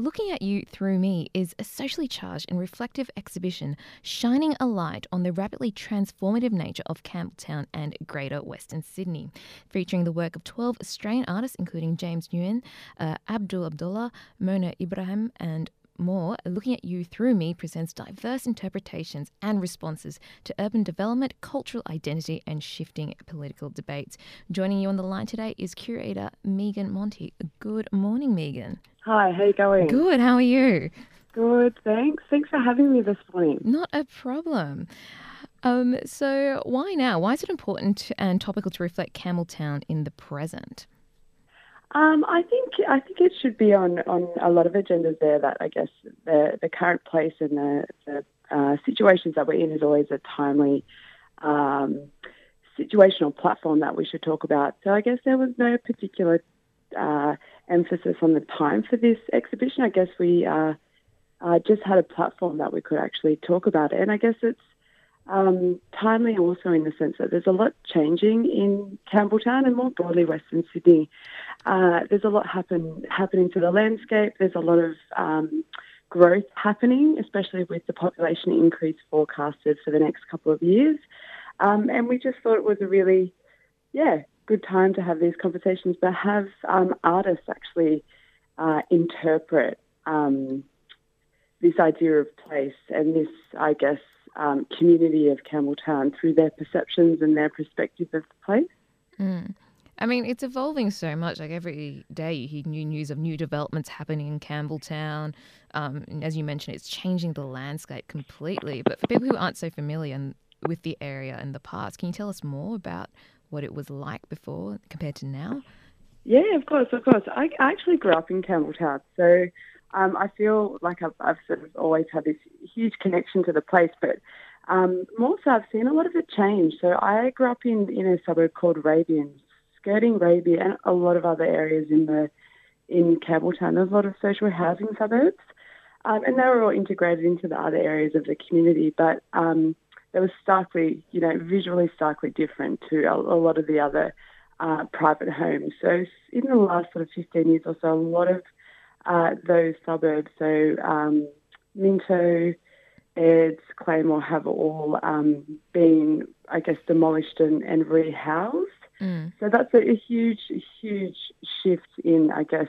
Looking at You Through Me is a socially charged and reflective exhibition shining a light on the rapidly transformative nature of Campbelltown and Greater Western Sydney, featuring the work of 12 Australian artists, including James Nguyen, Abdul Abdullah, Mona Ibrahim, and more. Looking at You Through Me presents diverse interpretations and responses to urban development, cultural identity, and shifting political debates. Joining you on the line today is curator Megan Monty. Good morning, Megan. Hi, how you going? Good, how are you? Good, thanks. Thanks for having me this morning. Not a problem. So why now? Why is it important and topical to reflect Campbelltown in the present? I think it should be on a lot of agendas there. That I guess the current place and the situations that we're in is always a timely situational platform that we should talk about. So I guess there was no particular emphasis on the time for this exhibition. I guess we just had a platform that we could actually talk about it, and I guess it's timely also in the sense that there's a lot changing in Campbelltown and more broadly Western Sydney. There's a lot happening to the landscape. There's a lot of growth happening, especially with the population increase forecasted for the next couple of years. And we just thought it was a really, good time to have these conversations, but have artists actually interpret this idea of place and this, I guess, community of Campbelltown through their perceptions and their perspective of the place. Mm. I mean, it's evolving so much. Like every day you hear new news of new developments happening in Campbelltown. And as you mentioned, it's changing the landscape completely. But for people who aren't so familiar with the area and the past, can you tell us more about what it was like before compared to now? Yeah, of course. I actually grew up in Campbelltown, so I feel like I've sort of always had this huge connection to the place, but more so I've seen a lot of it change. So I grew up in a suburb called Rabian, skirting Raby and a lot of other areas in Campbelltown. There's a lot of social housing suburbs, and they were all integrated into the other areas of the community, but they were starkly, visually starkly different to a lot of the other private homes. So in the last sort of 15 years or so, a lot of those suburbs, so Minto, Eds, Claymore, have all been, I guess, demolished and rehoused. Mm. So that's a huge shift in, I guess,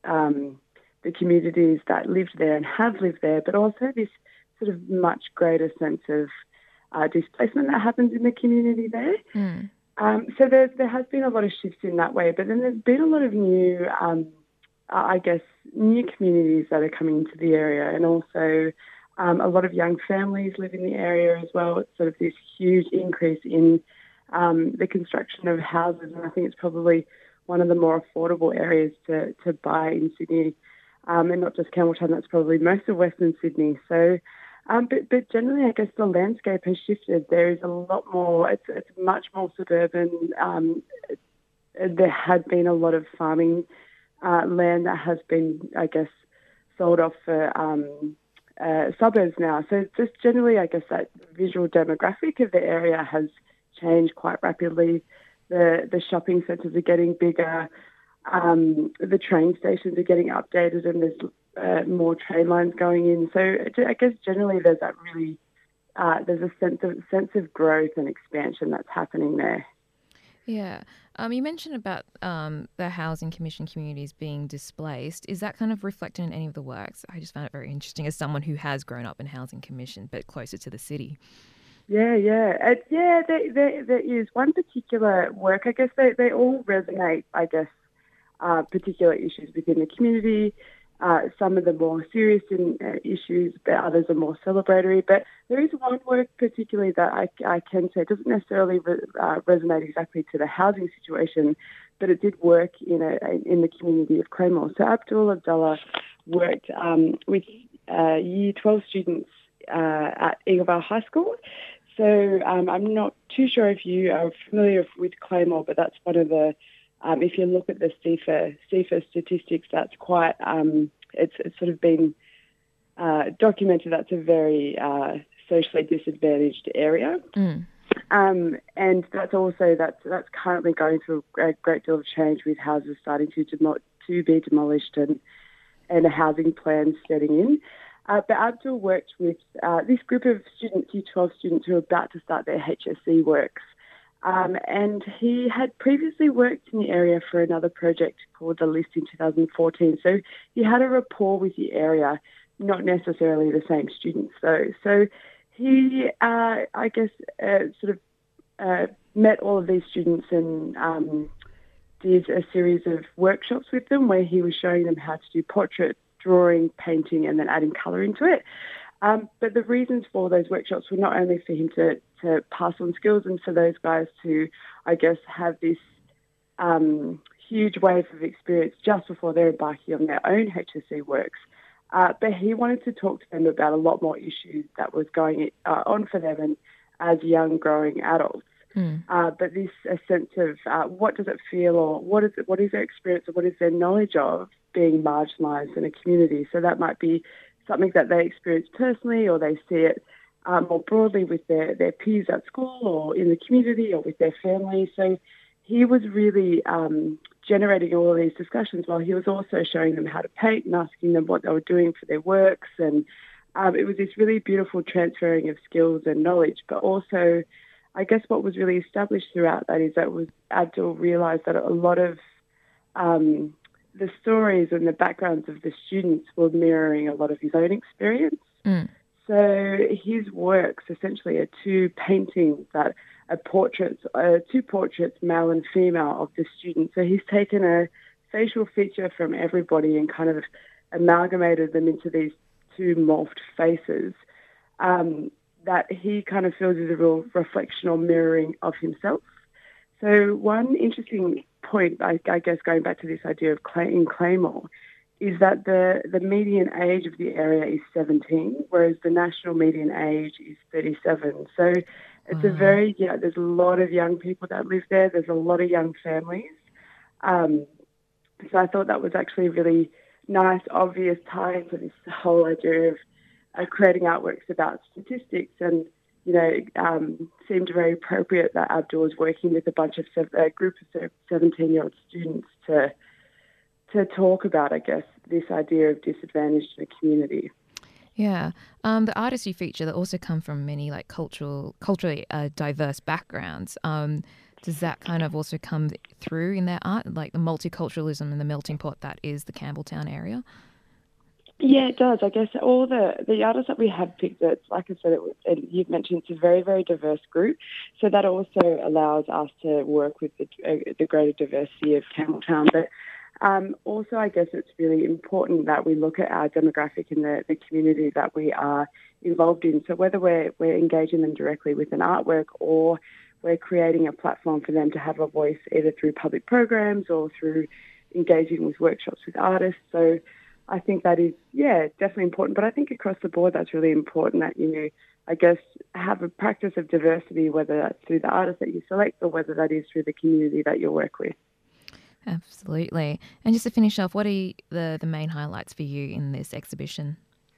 the communities that lived there and have lived there, but also this sort of much greater sense of displacement that happens in the community there. Mm. So there has been a lot of shifts in that way, but then there's been a lot of new, new communities that are coming into the area, and also a lot of young families live in the area as well. It's sort of this huge increase in the construction of houses, and I think it's probably one of the more affordable areas to buy in Sydney, and not just Campbelltown, that's probably most of Western Sydney. So, but generally, I guess the landscape has shifted. There is a lot more, it's much more suburban. There had been a lot of farming land that has been, I guess, sold off for suburbs now. So just generally, I guess, that visual demographic of the area has changed quite rapidly. The shopping centres are getting bigger. The train stations are getting updated, and there's more train lines going in. So I guess generally there's that really there's a sense of growth and expansion that's happening there. Yeah. You mentioned about the Housing Commission communities being displaced. Is that kind of reflected in any of the works? I just found it very interesting as someone who has grown up in Housing Commission but closer to the city. Yeah. There is one particular work. I guess they all resonate, I guess, particular issues within the community. Some of the more serious issues, but others are more celebratory. But there is one work particularly that I can say doesn't necessarily resonate exactly to the housing situation, but it did work in the community of Claymore. So Abdul Abdullah worked with Year 12 students at Eaglevale High School. So I'm not too sure if you are familiar with Claymore, but that's one of the if you look at the CEFA statistics, that's quite, it's sort of been documented that's a very socially disadvantaged area. Mm. And that's currently going through a great deal of change with houses starting to be demolished and and a housing plan setting in. But Abdul worked with this group of students, Year 12 students, who are about to start their HSC works. And he had previously worked in the area for another project called The List in 2014. So he had a rapport with the area, not necessarily the same students though. So he, met all of these students and did a series of workshops with them where he was showing them how to do portrait, drawing, painting, and then adding colour into it. But the reasons for those workshops were not only for him to pass on skills and for those guys to, I guess, have this huge wave of experience just before they're embarking on their own HSC works. But he wanted to talk to them about a lot more issues that was going on for them and as young growing adults. But this a sense of what does it feel, or what is their experience, or what is their knowledge of being marginalised in a community. So that might be something that they experience personally, or they see it more broadly with their peers at school or in the community or with their family. So he was really generating all of these discussions while he was also showing them how to paint and asking them what they were doing for their works. And it was this really beautiful transferring of skills and knowledge, but also I guess what was really established throughout that is that Abdul realised that a lot of the stories and the backgrounds of the students were mirroring a lot of his own experience. So his works essentially are two paintings that are two portraits, male and female, of the students. So he's taken a facial feature from everybody and kind of amalgamated them into these two morphed faces that he kind of feels is a real reflection or mirroring of himself. So one interesting point, I guess, going back to this idea of in Claymore, is that the median age of the area is 17, whereas the national median age is 37. So it's a very, there's a lot of young people that live there. There's a lot of young families. So I thought that was actually a really nice, obvious tie into this whole idea of creating artworks about statistics, and seemed very appropriate that Abdul was working with a group of 17-year-old students to talk about, I guess, this idea of disadvantage in the community. Yeah. The artists you feature, that also come from many culturally diverse backgrounds. Does that kind of also come through in their art, like the multiculturalism and the melting pot that is the Campbelltown area? Yeah, it does. I guess all the artists that we have picked, like I said, you've mentioned, it's a very, very diverse group. So that also allows us to work with the greater diversity of Campbelltown. But also, I guess it's really important that we look at our demographic in the community that we are involved in. So whether we're engaging them directly with an artwork, or we're creating a platform for them to have a voice either through public programs or through engaging with workshops with artists. So I think that is, definitely important. But I think across the board, that's really important that, I guess, have a practice of diversity, whether that's through the artists that you select or whether that is through the community that you work with. Absolutely. And just to finish off, what are the main highlights for you in this exhibition?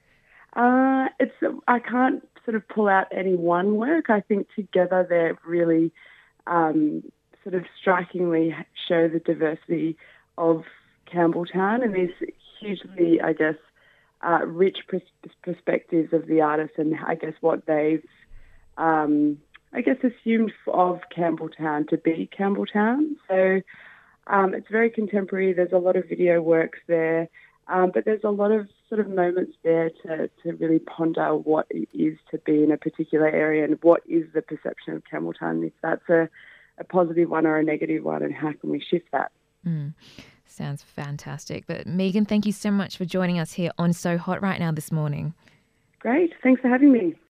I can't sort of pull out any one work. I think together they're really sort of strikingly show the diversity of Campbelltown and these hugely, I guess, rich perspectives of the artists and I guess what they've, assumed of Campbelltown to be Campbelltown. So it's very contemporary. There's a lot of video works there, but there's a lot of sort of moments there to really ponder what it is to be in a particular area and what is the perception of Campbelltown, if that's a positive one or a negative one, and how can we shift that. Sounds fantastic. But Megan, thank you so much for joining us here on So Hot Right Now this morning. Great. Thanks for having me.